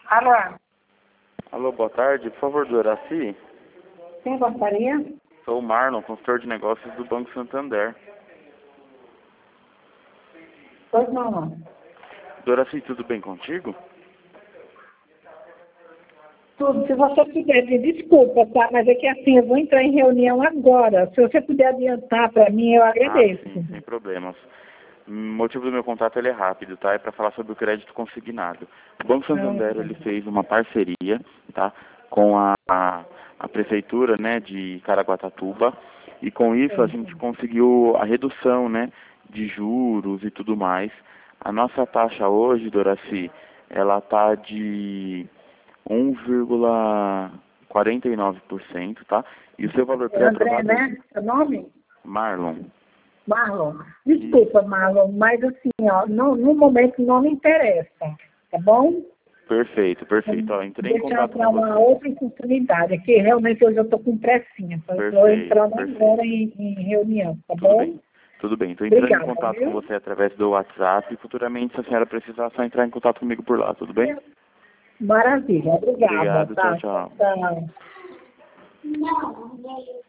Alô? Alô, boa tarde. Por favor, Doraci. Quem gostaria? Sou o Marlon, consultor de negócios do Banco Santander. Pois não. Doraci, tudo bem contigo? Tudo, se você puder, me desculpa, tá? Mas é que assim, eu vou entrar em reunião agora. Se você puder adiantar para mim, eu agradeço. Sim, sem problemas. O motivo do meu contato ele é rápido, tá? É para falar sobre o crédito consignado. O Banco Santander ele fez uma parceria, tá? Com a prefeitura, né, de Caraguatatuba, e com isso a gente conseguiu a redução, né, de juros e tudo mais. A nossa taxa hoje, Doraci, ela tá de 1,49%, tá? E o seu valor André, pré-aprovado... né? Seu nome? Marlon. Marlon. Desculpa, Marlon, mas assim, ó, no momento não me interessa, tá bom? Perfeito. Ó, entrei em Deixar contato para com uma você. outra oportunidade, é que realmente hoje eu estou com pressinha, então eu estou entrando agora em reunião, tá bom? Tudo bem. Estou entrando em Obrigada, contato viu? com você através do WhatsApp e futuramente, se a senhora precisar, é só entrar em contato comigo por lá, tudo bem? Maravilha, obrigada. Obrigado, Tá, tchau. tchau.